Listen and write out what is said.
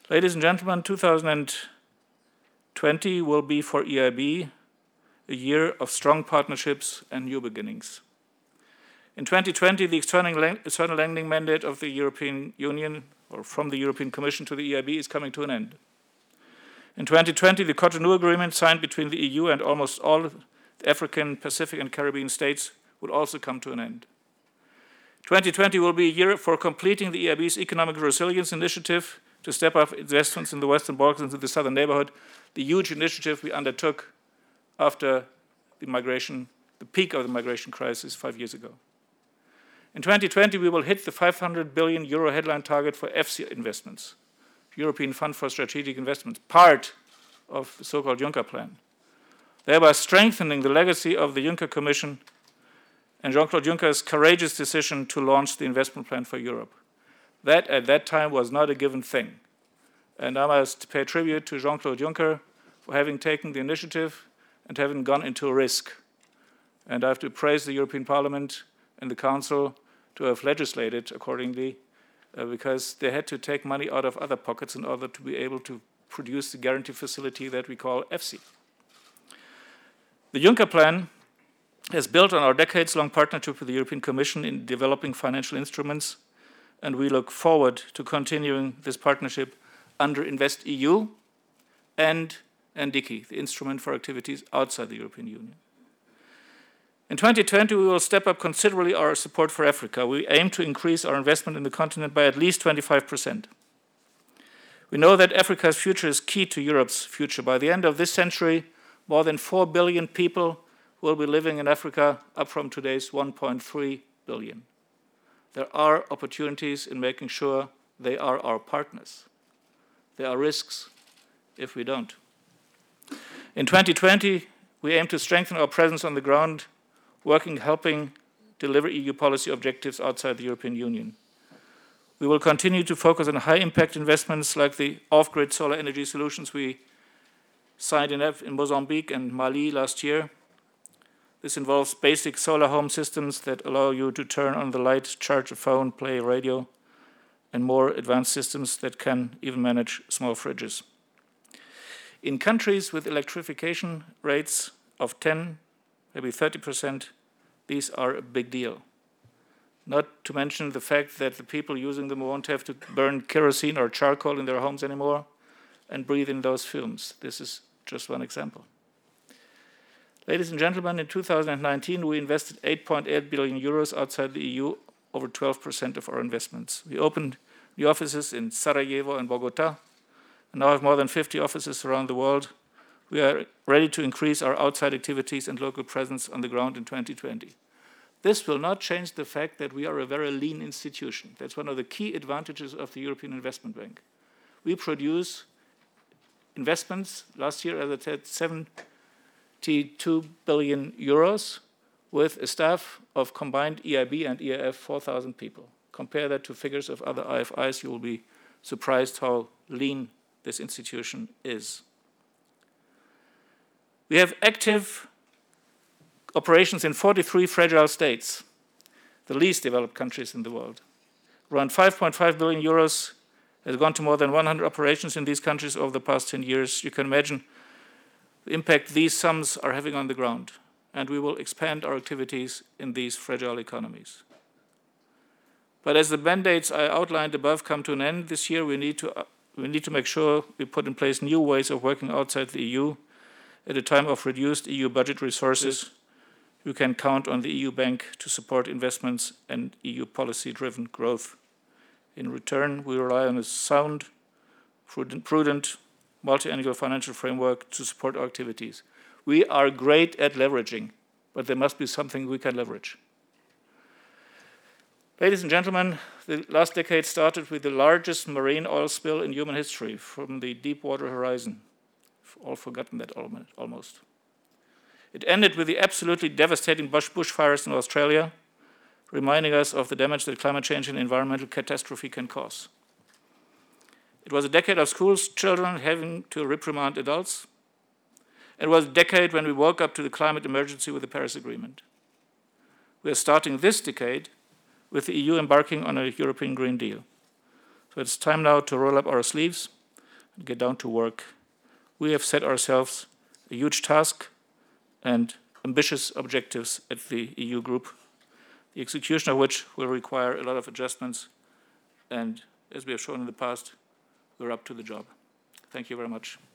Ladies and gentlemen, 2020 will be for EIB a year of strong partnerships and new beginnings. In 2020, the external lending mandate of the European Union, or from the European Commission to the EIB, is coming to an end. In 2020, the Cotonou Agreement signed between the EU and almost all the African, Pacific, and Caribbean states would also come to an end. 2020 will be a year for completing the EIB's Economic Resilience Initiative to step up investments in the Western Balkans and the southern neighborhood, the huge initiative we undertook after the peak of the migration crisis 5 years ago. In 2020, we will hit the 500 billion euro headline target for EFSI investments, European Fund for Strategic Investments, part of the so-called Juncker Plan, thereby strengthening the legacy of the Juncker Commission and Jean-Claude Juncker's courageous decision to launch the investment plan for Europe. That, at that time, was not a given thing. And I must pay tribute to Jean-Claude Juncker for having taken the initiative and having gone into risk. And I have to praise the European Parliament and the Council to have legislated accordingly, because they had to take money out of other pockets in order to be able to produce the guarantee facility that we call EFSI. The Juncker Plan has built on our decades-long partnership with the European Commission in developing financial instruments, and we look forward to continuing this partnership under InvestEU and NDICI, the Instrument for Activities Outside the European Union. In 2020, we will step up considerably our support for Africa. We aim to increase our investment in the continent by at least 25%. We know that Africa's future is key to Europe's future. By the end of this century, more than 4 billion people will be living in Africa, up from today's 1.3 billion. There are opportunities in making sure they are our partners. There are risks if we don't. In 2020, we aim to strengthen our presence on the ground, helping deliver EU policy objectives outside the European Union. We will continue to focus on high-impact investments like the off-grid solar energy solutions we signed in Mozambique and Mali last year. This involves basic solar home systems that allow you to turn on the light, charge a phone, play a radio, and more advanced systems that can even manage small fridges. In countries with electrification rates of 10, maybe 30%, these are a big deal. Not to mention the fact that the people using them won't have to burn kerosene or charcoal in their homes anymore and breathe in those fumes. This is just one example. Ladies and gentlemen, in 2019, we invested 8.8 billion euros outside the EU, over 12% of our investments. We opened new offices in Sarajevo and Bogota, and now have more than 50 offices around the world. We are ready to increase our outside activities and local presence on the ground in 2020. This will not change the fact that we are a very lean institution. That's one of the key advantages of the European Investment Bank. We produce investments, last year, as I said, 72 billion euros with a staff of combined EIB and EIF 4,000 people. Compare that to figures of other IFIs, you will be surprised how lean this institution is. We have active operations in 43 fragile states, the least developed countries in the world. Around 5.5 billion euros has gone to more than 100 operations in these countries over the past 10 years. You can imagine the impact these sums are having on the ground, and we will expand our activities in these fragile economies. But as the mandates I outlined above come to an end this year, we need to make sure we put in place new ways of working outside the EU. At a time of reduced EU budget resources, you can count on the EU Bank to support investments and EU policy-driven growth. In return, we rely on a sound, prudent, multi-annual financial framework to support our activities. We are great at leveraging, but there must be something we can leverage. Ladies and gentlemen, the last decade started with the largest marine oil spill in human history from the Deepwater Horizon. We've all forgotten that almost. It ended with the absolutely devastating bushfires in Australia, reminding us of the damage that climate change and environmental catastrophe can cause. It was a decade of school children having to reprimand adults. It was a decade when we woke up to the climate emergency with the Paris Agreement. We are starting this decade with the EU embarking on a European Green Deal. So it's time now to roll up our sleeves, and get down to work. We have set ourselves a huge task and ambitious objectives at the EU group, the execution of which will require a lot of adjustments, and as we have shown in the past, we're up to the job. Thank you very much.